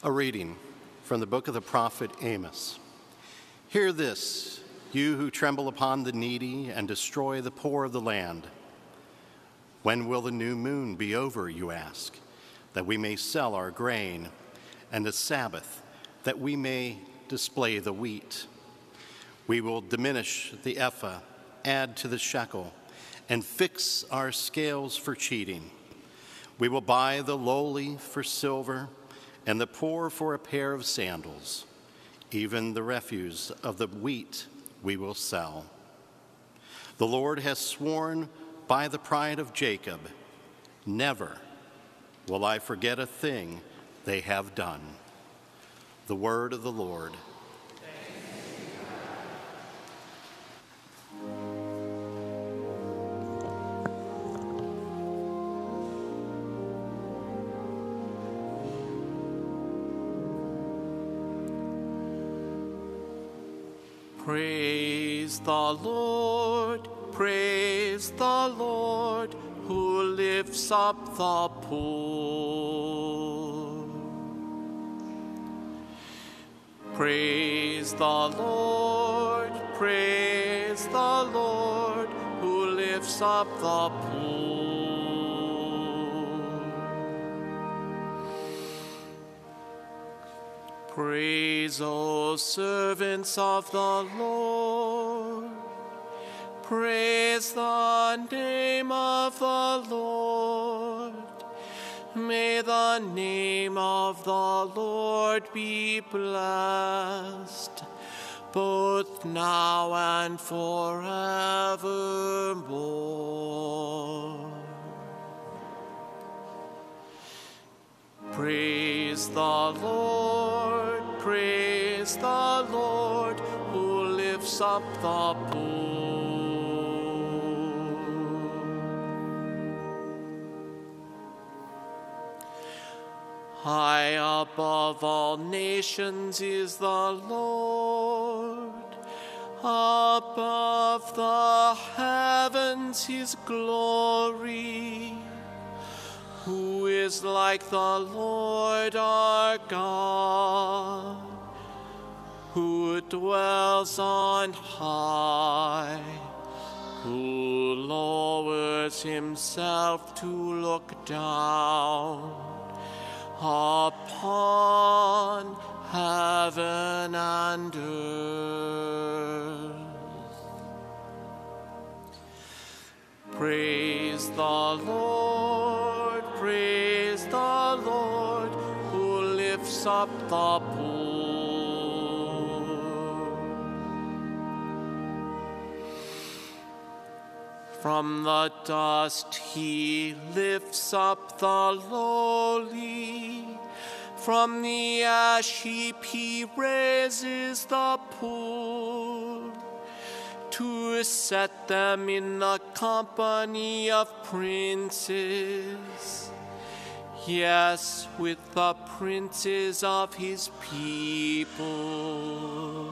A reading from the book of the prophet Amos. Hear this, you who tremble upon the needy and destroy the poor of the land. When will the new moon be over, you ask, that we may sell our grain, and the Sabbath, that we may display the wheat? We will diminish the ephah, add to the shekel, and fix our scales for cheating. We will buy the lowly for silver, and the poor for a pair of sandals. Even the refuse of the wheat we will sell. The Lord has sworn by the pride of Jacob, never will I forget a thing they have done. The word of the Lord. Praise the Lord, who lifts up the poor. Praise the Lord, who lifts up the poor. Praise, O servants of the Lord. Praise the name of the Lord. May the name of the Lord be blessed, both now and forevermore. Praise the Lord, who lifts up the poor. High above all nations is the Lord, above the heavens his glory. Who is like the Lord our God, who dwells on high, who lowers himself to look down upon heaven and earth. Praise the Lord, who lifts up the poor. From the dust he lifts up the lowly. From the ash heap he raises the poor, to set them in the company of princes, yes, with the princes of his people.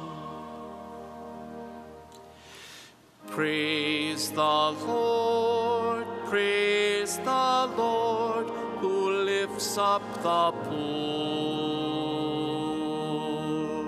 Praise the Lord, who lifts up the poor.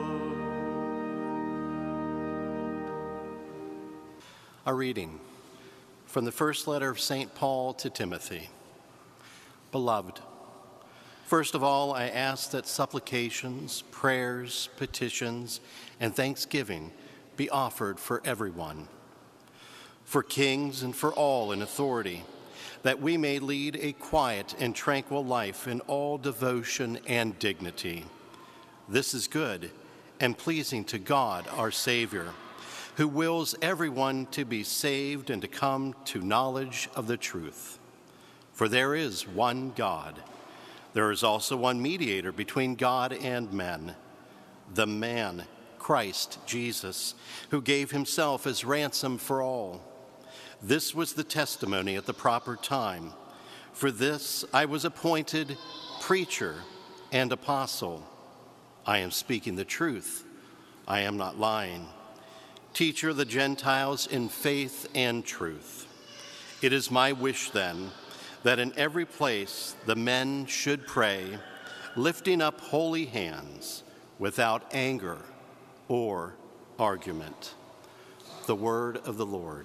A reading from the first letter of St. Paul to Timothy. Beloved, first of all, I ask that supplications, prayers, petitions, and thanksgiving be offered for everyone, for kings and for all in authority, that we may lead a quiet and tranquil life in all devotion and dignity. This is good and pleasing to God, our Savior, who wills everyone to be saved and to come to knowledge of the truth. For there is one God. There is also one mediator between God and men, the man, Christ Jesus, who gave himself as ransom for all. This was the testimony at the proper time. For this I was appointed preacher and apostle. I am speaking the truth. I am not lying. Teacher of the Gentiles in faith and truth. It is my wish then that in every place the men should pray, lifting up holy hands without anger or argument. The word of the Lord.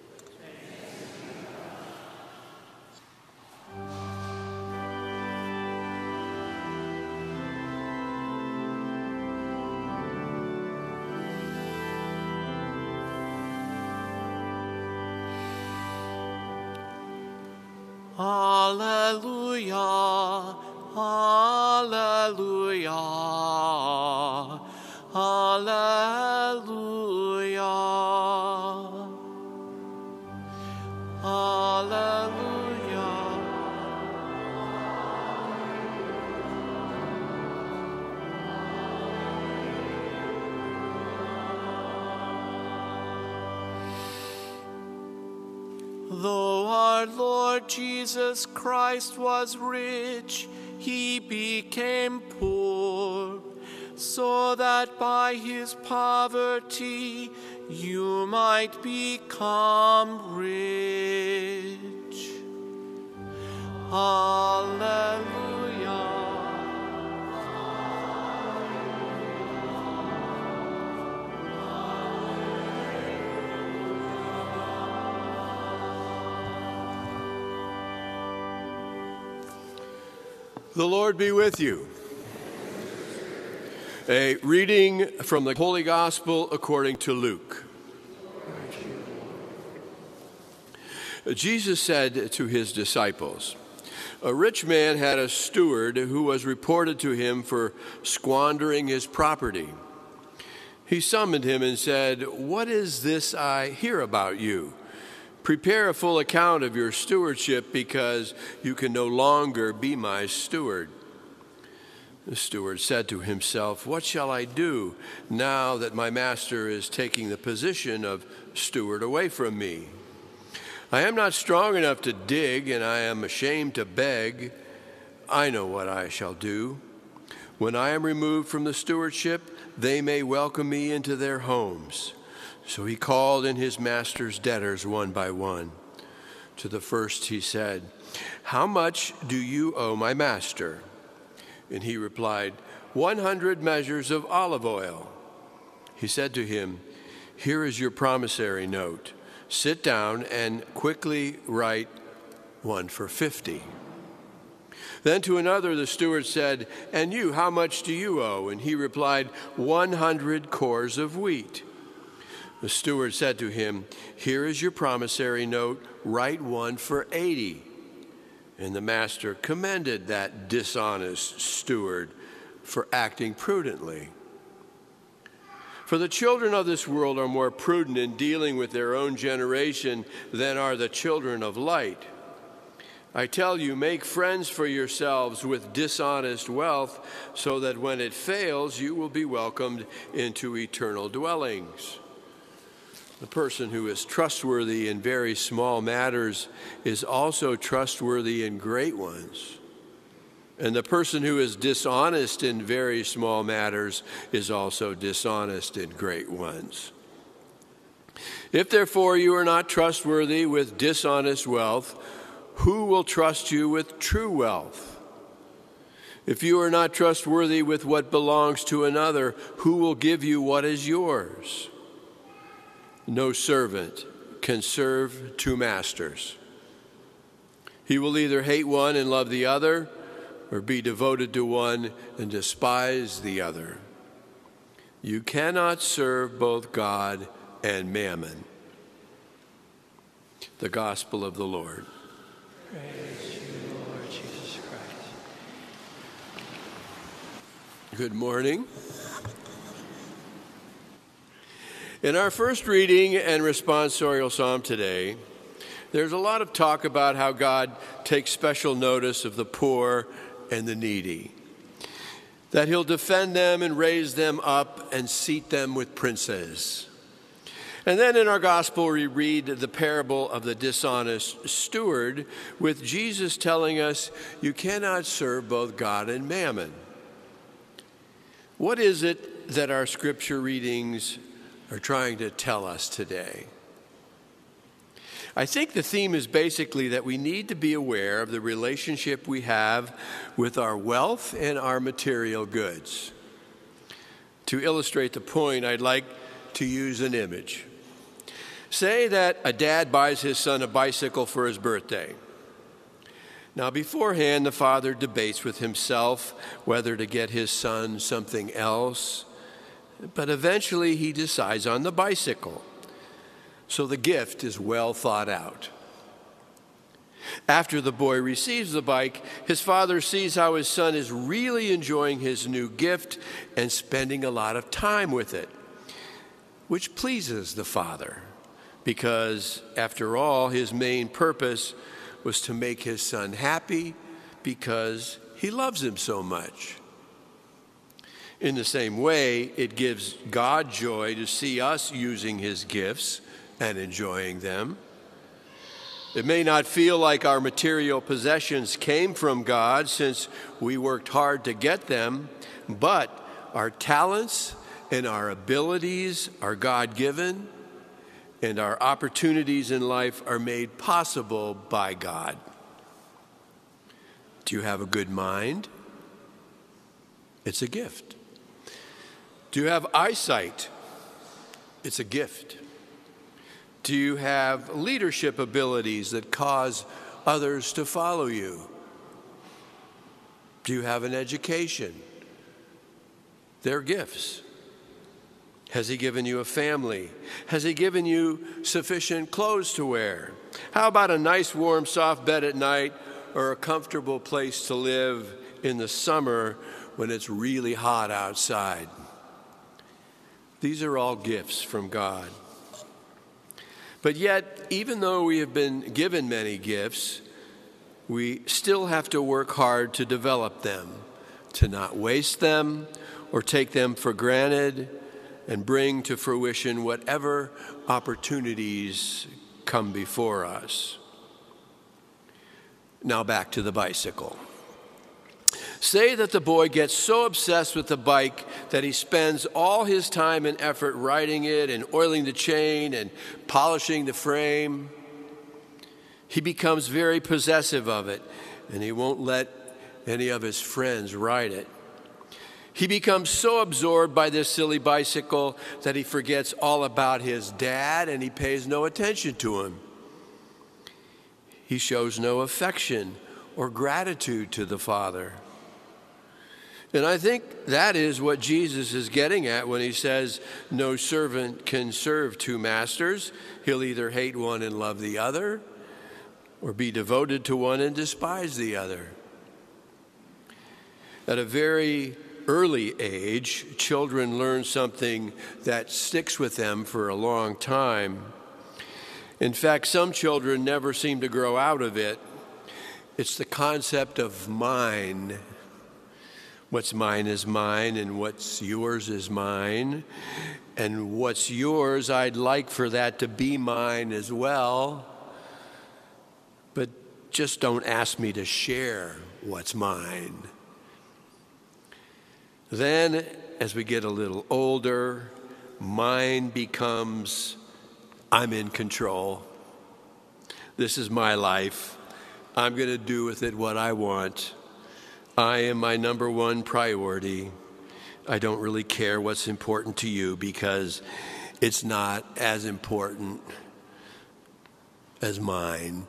Alleluia, alleluia, alleluia, alleluia. Though our Lord Jesus Christ was rich, he became poor, so that by his poverty you might become rich. Alleluia. The Lord be with you. A reading from the Holy Gospel according to Luke. Jesus said to his disciples, "A rich man had a steward who was reported to him for squandering his property. He summoned him and said, 'What is this I hear about you? Prepare a full account of your stewardship, because you can no longer be my steward.' The steward said to himself, 'What shall I do now that my master is taking the position of steward away from me? I am not strong enough to dig, and I am ashamed to beg. I know what I shall do. When I am removed from the stewardship, they may welcome me into their homes.' So he called in his master's debtors one by one. To the first he said, 'How much do you owe my master?' And he replied, 100 measures of olive oil.' He said to him, 'Here is your promissory note. Sit down and quickly write one for 50. Then to another the steward said, 'And you, how much do you owe?' And he replied, 100 cores of wheat. The steward said to him, 'Here is your promissory note. Write one for 80. And the master commended that dishonest steward for acting prudently. For the children of this world are more prudent in dealing with their own generation than are the children of light. I tell you, make friends for yourselves with dishonest wealth, so that when it fails, you will be welcomed into eternal dwellings. The person who is trustworthy in very small matters is also trustworthy in great ones. And the person who is dishonest in very small matters is also dishonest in great ones. If therefore you are not trustworthy with dishonest wealth, who will trust you with true wealth? If you are not trustworthy with what belongs to another, who will give you what is yours? No servant can serve two masters. He will either hate one and love the other, or be devoted to one and despise the other. You cannot serve both God and mammon. The Gospel of the Lord. Praise you, Lord Jesus Christ. Good morning. In our first reading and responsorial psalm today, there's a lot of talk about how God takes special notice of the poor and the needy, that he'll defend them and raise them up and seat them with princes. And then in our gospel, we read the parable of the dishonest steward, with Jesus telling us you cannot serve both God and mammon. What is it that our scripture readings are trying to tell us today? I think the theme is basically that we need to be aware of the relationship we have with our wealth and our material goods. To illustrate the point, I'd like to use an image. Say that a dad buys his son a bicycle for his birthday. Now, beforehand, the father debates with himself whether to get his son something else, but eventually he decides on the bicycle. So the gift is well thought out. After the boy receives the bike, his father sees how his son is really enjoying his new gift and spending a lot of time with it, which pleases the father because, after all, his main purpose was to make his son happy because he loves him so much. In the same way, it gives God joy to see us using his gifts and enjoying them. It may not feel like our material possessions came from God since we worked hard to get them, but our talents and our abilities are God-given, and our opportunities in life are made possible by God. Do you have a good mind? It's a gift. Do you have eyesight? It's a gift. Do you have leadership abilities that cause others to follow you? Do you have an education? They're gifts. Has he given you a family? Has he given you sufficient clothes to wear? How about a nice, warm, soft bed at night or a comfortable place to live in the summer when it's really hot outside? These are all gifts from God. But yet, even though we have been given many gifts, we still have to work hard to develop them, to not waste them or take them for granted, and bring to fruition whatever opportunities come before us. Now back to the bicycle. Say that the boy gets so obsessed with the bike that he spends all his time and effort riding it and oiling the chain and polishing the frame. He becomes very possessive of it, and he won't let any of his friends ride it. He becomes so absorbed by this silly bicycle that he forgets all about his dad and he pays no attention to him. He shows no affection or gratitude to the Father. And I think that is what Jesus is getting at when he says, no servant can serve two masters. He'll either hate one and love the other, or be devoted to one and despise the other. At a very early age, children learn something that sticks with them for a long time. In fact, some children never seem to grow out of it. It's the concept of mine. What's mine is mine, and what's yours is mine. And what's yours, I'd like for that to be mine as well. But just don't ask me to share what's mine. Then, as we get a little older, mine becomes, I'm in control. This is my life. I'm going to do with it what I want. I am my number one priority. I don't really care what's important to you because it's not as important as mine.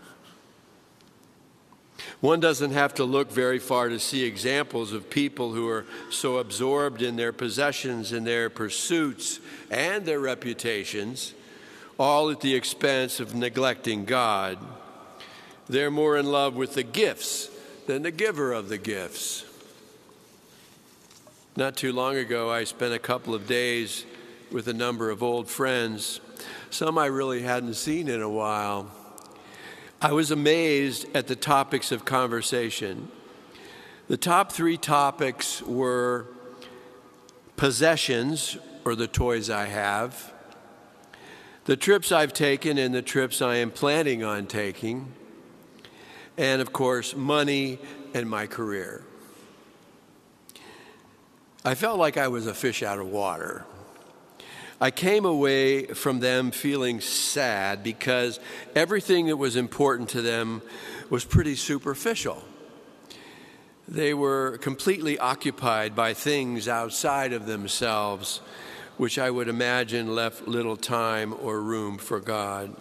One doesn't have to look very far to see examples of people who are so absorbed in their possessions and their pursuits and their reputations, all at the expense of neglecting God. They're more in love with the gifts than the giver of the gifts. Not too long ago, I spent a couple of days with a number of old friends, some I really hadn't seen in a while. I was amazed at the topics of conversation. The top 3 topics were possessions, or the toys I have, the trips I've taken and the trips I am planning on taking, and of course, money and my career. I felt like I was a fish out of water. I came away from them feeling sad because everything that was important to them was pretty superficial. They were completely occupied by things outside of themselves, which I would imagine left little time or room for God.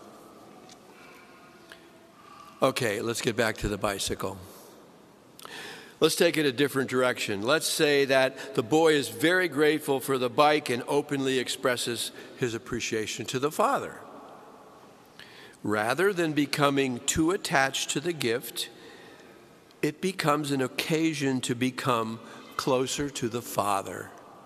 Okay, let's get back to the bicycle. Let's take it a different direction. Let's say that the boy is very grateful for the bike and openly expresses his appreciation to the father. Rather than becoming too attached to the gift, it becomes an occasion to become closer to the Father.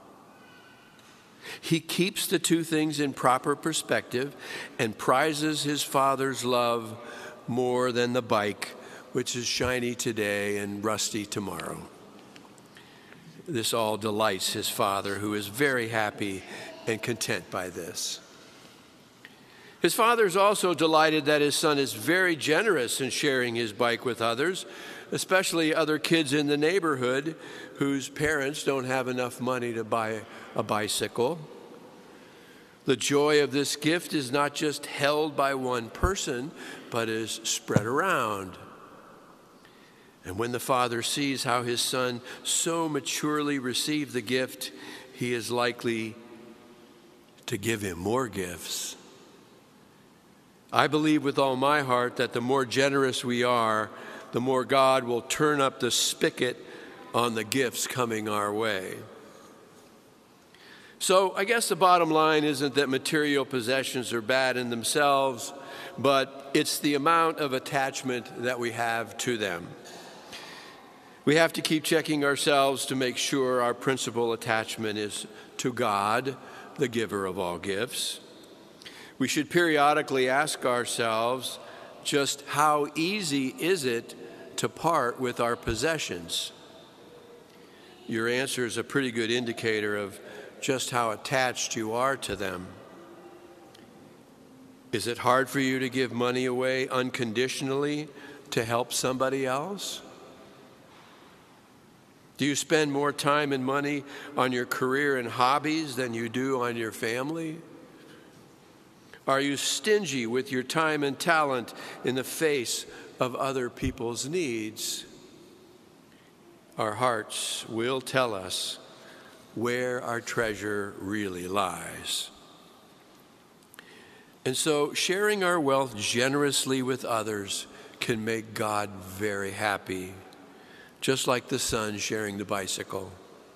He keeps the two things in proper perspective and prizes his Father's love more than the bike, which is shiny today and rusty tomorrow. This all delights his Father, who is very happy and content by this. His father is also delighted that his son is very generous in sharing his bike with others, especially other kids in the neighborhood whose parents don't have enough money to buy a bicycle. The joy of this gift is not just held by one person, but is spread around. And when the father sees how his son so maturely received the gift, he is likely to give him more gifts. I believe with all my heart that the more generous we are, the more God will turn up the spigot on the gifts coming our way. So I guess the bottom line isn't that material possessions are bad in themselves, but it's the amount of attachment that we have to them. We have to keep checking ourselves to make sure our principal attachment is to God, the giver of all gifts. We should periodically ask ourselves, just how easy is it to part with our possessions? Your answer is a pretty good indicator of just how attached you are to them. Is it hard for you to give money away unconditionally to help somebody else? Do you spend more time and money on your career and hobbies than you do on your family? Are you stingy with your time and talent in the face of other people's needs? Our hearts will tell us where our treasure really lies. And so sharing our wealth generously with others can make God very happy, just like the son sharing the bicycle.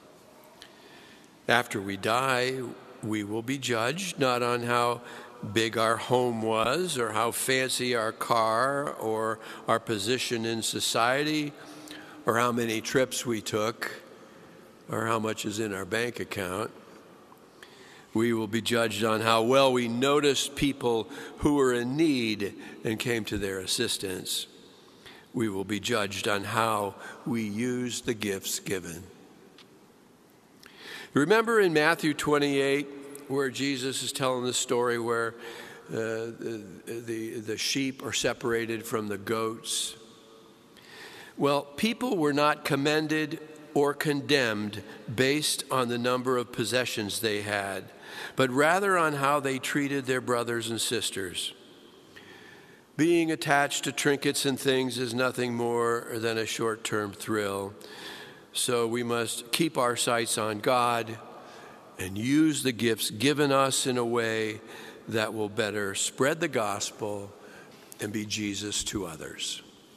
After we die, we will be judged not on how big our home was or how fancy our car or our position in society or how many trips we took or how much is in our bank account. We will be judged on how well we noticed people who were in need and came to their assistance. We will be judged on how we used the gifts given. Remember in Matthew 28, where Jesus is telling the story where the sheep are separated from the goats? Well, people were not commended or condemned based on the number of possessions they had, but rather on how they treated their brothers and sisters. Being attached to trinkets and things is nothing more than a short-term thrill. So we must keep our sights on God and use the gifts given us in a way that will better spread the gospel and be Jesus to others.